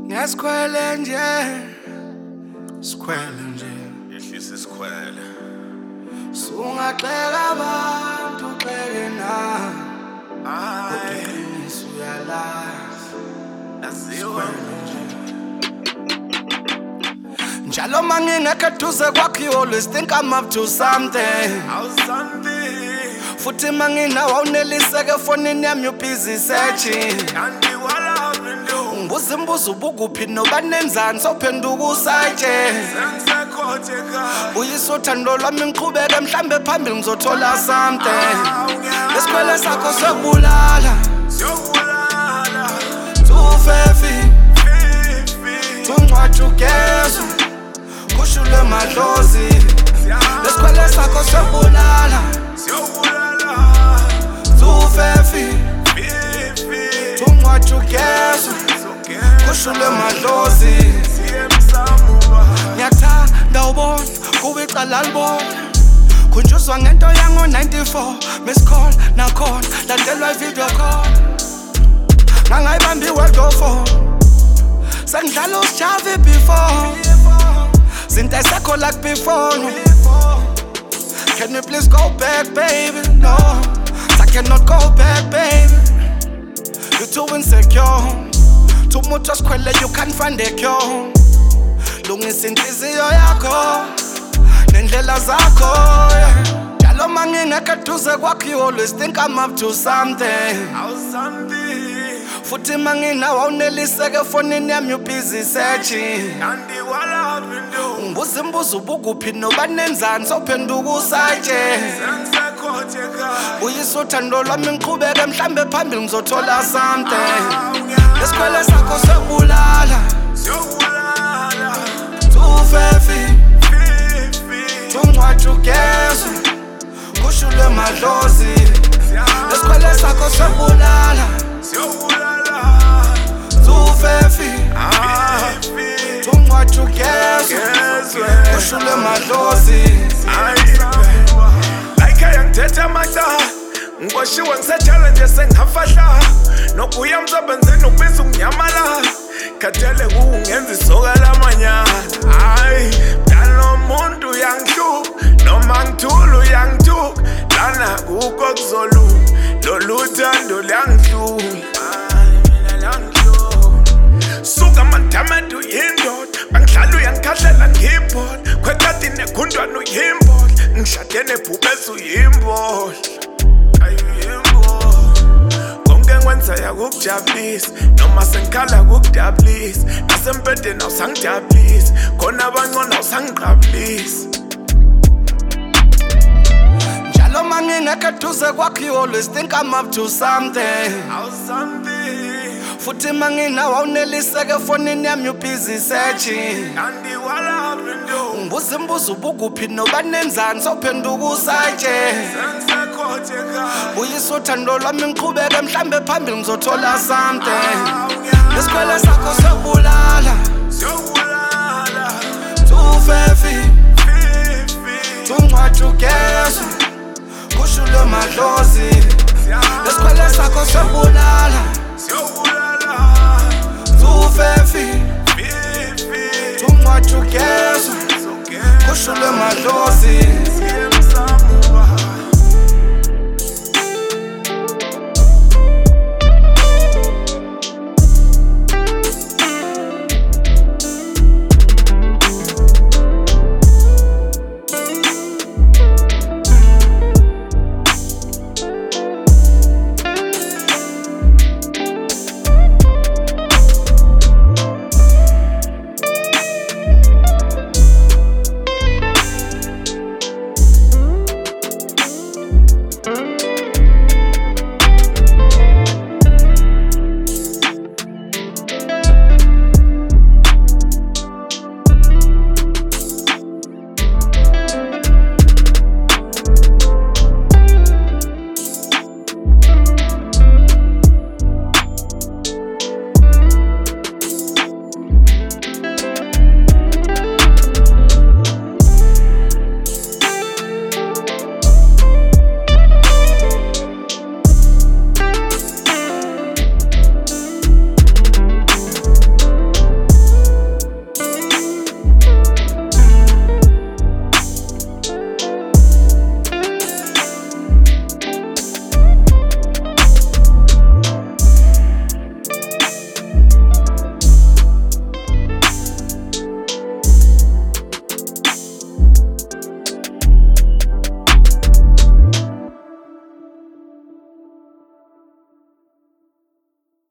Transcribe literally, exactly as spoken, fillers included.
Nesikwele nje, sikwele nje, yehlisa isikhwele. Sungaxeka abantu uxeke nami. Hayi, Uqiniso uyalazi. naziwa Njalo mangingekho eduze kwakho, you always think I'm up to something. awusandi, Futhi manginawo awuneliseke efonini yami, you busy searching. andiwala window, Ngibuza imbuzo ubukuphi nobanenzani sophenduka usatshe. sengisekhothe ekhaya. Uyisa uthando lwami ngiqhubeke mhlambe phambili ngizothola something. Lesikwele sakho sekubulala, Siyobulala, tufefi, fifi, tungcwatshe ugezwe, kushule madlozi. Lesikwele sakho sekubulala, siyobulala, tufefi, fifi, tungcwatshe ugezwe, sogeza, kushule madlozi. siye emsamuba. Ngiyathanda ubona kuba icala libona, khunjuzwa ngento yango ninety-four, miss call nakhona landelwa i-video call. Ngangayibambi i-world go for, sengidlala usijavi before, zinto aysekho like before no. Can you please go back baby? No, I cannot go back baby. You're too insecure, too much sikwele, you can't find a cure. Lungisa inhliziyo yakho nendlela zakho, yeah. Njalo mangingekho eduze kwakho, you always think I'm up to something. Awusandi, Futhi manginawo awuneliseke efonini yami, you busy searching. andiwala window, Ngibuza imbuzo ubukuphi nobanenzani sophenduka usatshe. sengisekhothe ekhaya. Uyisa uthando lwami ngiqhubeke mhlambe phambili ngizothola something. Lesikwele sakho sekubulala, Siyobulala, tufefi, fifi, tungcwatshe ugezwe, kushule madlozi. Lesikwele sakho sekubulala, siyobulala, tufefi, fifi, tungcwatshe ugezwe, gezwe, kushule madlozi. like ayangithetha amahla, ngiboshiwe ngisejele nje sengihafahla, nokuya emsebenzini ukubiza unginyamala, khathele kungenza isoka lamanyala. Hayi, mdala nomuntu uyangihluka, noma ngithula uyangithuka, lana kukho kuzolunga, lolu thando luyangihlula. Hayi, mina luyangihlula. Suka mandamadu yindoda, bangidlala uyangikhahlela ngiyibhola, khwekati nekhundwana uyimbola, ngishade nebhubesi uyimbola. Konke ngikwenzayo kukujabulisa, noma sengikhala kukudabulisa, nasempedeni awusangijabulisi, khona abangcona awusangiqabulisi. Njalo mangingekho eduze kwakho, you always think I'm up to something. Awusandi, Futhi manginawo awuneliseke efonini yami, you busy searching. andiwala window, Ngibuza imbuzo ubukuphi nobanenzani sophenduka usatshe. sengisekhothe ekhaya. Uyisa uthando lwami ngiqhubeke mhlambe phambili ngizothola something. Lesikwele sakho sekubulala, Siyobulala, tufefi, fifi, tungcwatshe ugezwe, kushule madlozi.